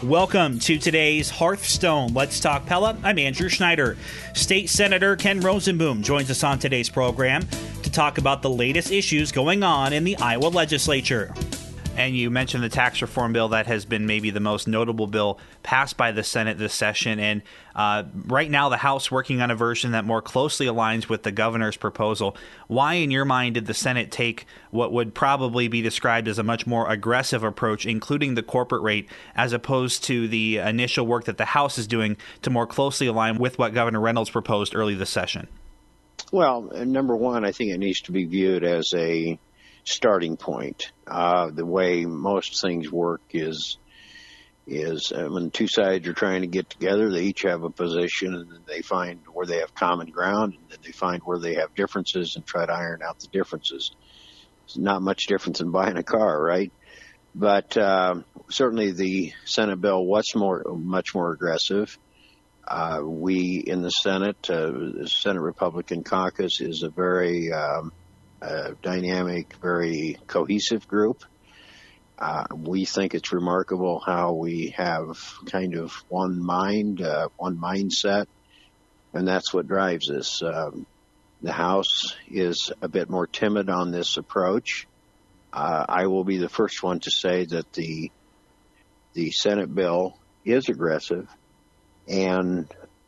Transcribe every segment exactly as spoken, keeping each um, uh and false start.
Welcome to today's Hearthstone Let's Talk Pella. I'm Andrew Schneider. State Senator Ken Rosenboom joins us on today's program to talk about the latest issues going on in the Iowa legislature. And you mentioned the tax reform bill that has been maybe the most notable bill passed by the Senate this session. And uh, right now, the House working on a version that more closely aligns with the governor's proposal. Why, in your mind, did the Senate take what would probably be described as a much more aggressive approach, including the corporate rate, as opposed to the initial work that the House is doing to more closely align with what Governor Reynolds proposed early this session? Well, number one, I think it needs to be viewed as a starting point. Uh, the way most things work is is uh, when two sides are trying to get together, they each have a position, and then they find where they have common ground, and then they find where they have differences and try to iron out the differences. It's not much difference in buying a car, right? But uh, certainly the Senate bill was more, much more aggressive. Uh, we in the Senate, uh, the Senate Republican caucus is a very um, uh, dynamic, very cohesive group. Uh, we think it's remarkable how we have kind of one mind, uh, one mindset, and that's what drives us. Um, the House is a bit more timid on this approach. Uh, I will be the first one to say that the the Senate bill is aggressive and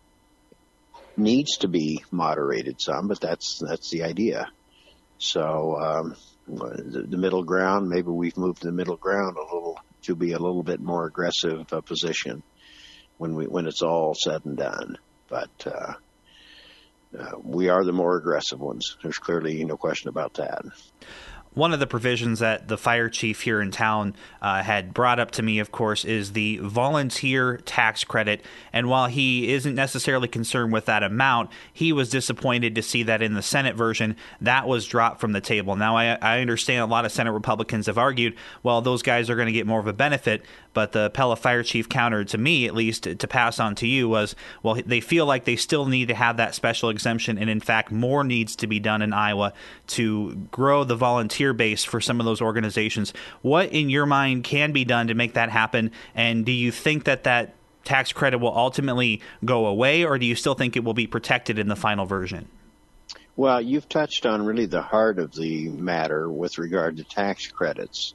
needs to be moderated some, but that's that's the idea. So um, the, the middle ground, maybe we've moved the middle ground a little to be a little bit more aggressive uh, position when we when it's all said and done. But uh, uh, we are the more aggressive ones. There's clearly no question about that. One of the provisions that the fire chief here in town uh, had brought up to me, of course, is the volunteer tax credit. And while he isn't necessarily concerned with that amount, he was disappointed to see that in the Senate version, that was dropped from the table. Now, I, I understand a lot of Senate Republicans have argued, well, those guys are going to get more of a benefit. But the Pella fire chief countered to me, at least, to pass on to you was, well, they feel like they still need to have that special exemption. And in fact, more needs to be done in Iowa to grow the volunteer base for some of those organizations. What, in your mind, can be done to make that happen? And do you think that that tax credit will ultimately go away, or do you still think it will be protected in the final version? Well, you've touched on really the heart of the matter with regard to tax credits.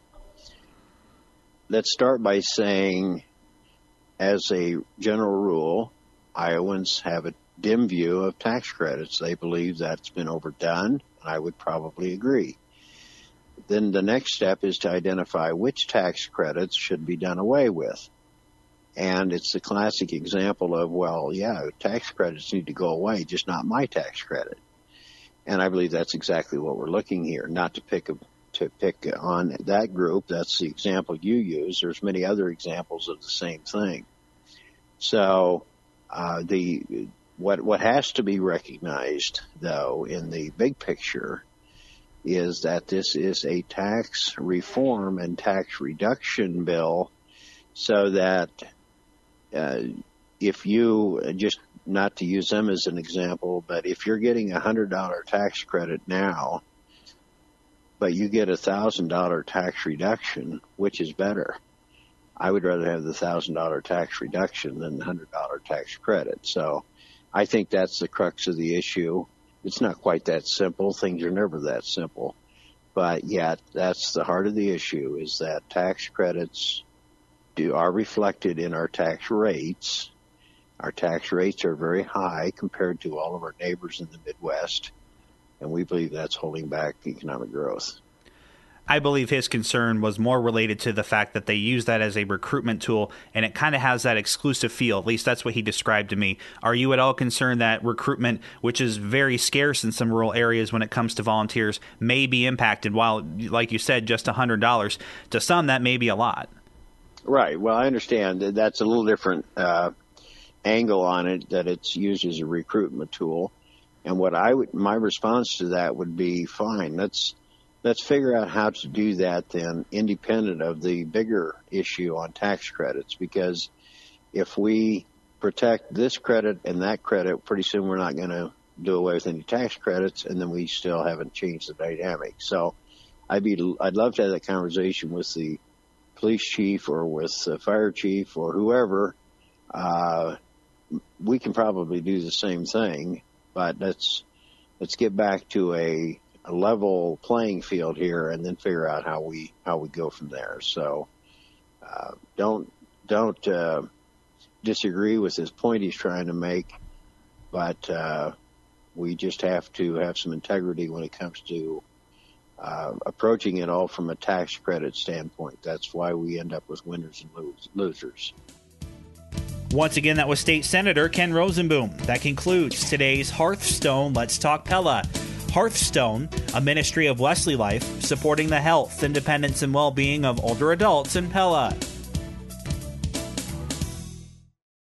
Let's start by saying, as a general rule, Iowans have a dim view of tax credits. They believe that's been overdone, and I would probably agree. Then the next step is to identify which tax credits should be done away with. And it's the classic example of, well, yeah, tax credits need to go away, just not my tax credit. And I believe that's exactly what we're looking here, not to pick a to pick on that group. That's the example you use. There's many other examples of the same thing. So uh, the what what has to be recognized, though, in the big picture is that this is a tax reform and tax reduction bill, so that uh, if you, just not to use them as an example, but if you're getting a one hundred dollars tax credit now, but you get a one thousand dollars tax reduction, which is better? I would rather have the one thousand dollars tax reduction than the one hundred dollars tax credit. So I think that's the crux of the issue. It's not quite that simple. Things are never that simple. But yet, that's the heart of the issue, is that tax credits do are reflected in our tax rates. Our tax rates are very high compared to all of our neighbors in the Midwest, and we believe that's holding back economic growth. I believe his concern was more related to the fact that they use that as a recruitment tool, and it kind of has that exclusive feel. At least that's what he described to me. Are you at all concerned that recruitment, which is very scarce in some rural areas when it comes to volunteers, may be impacted? While, like you said, just one hundred dollars, to some that may be a lot. Right. Well, I understand that that's a little different uh, angle on it, that it's used as a recruitment tool. And what I would, my response to that would be, fine, let's Let's figure out how to do that then, independent of the bigger issue on tax credits, because if we protect this credit and that credit, pretty soon we're not going to do away with any tax credits, and then we still haven't changed the dynamic. So I'd be, I'd love to have that conversation with the police chief or with the fire chief or whoever, uh, we can probably do the same thing. But let's let's get back to a, a level playing field here, and then figure out how we how we go from there. So uh, don't don't uh, disagree with his point he's trying to make, but uh, we just have to have some integrity when it comes to uh, approaching it all from a tax credit standpoint. That's why we end up with winners and lose, losers. Once again, that was State Senator Ken Rosenboom. That concludes today's Hearthstone Let's Talk Pella. Hearthstone, a ministry of Wesley Life, supporting the health, independence, and well-being of older adults in Pella.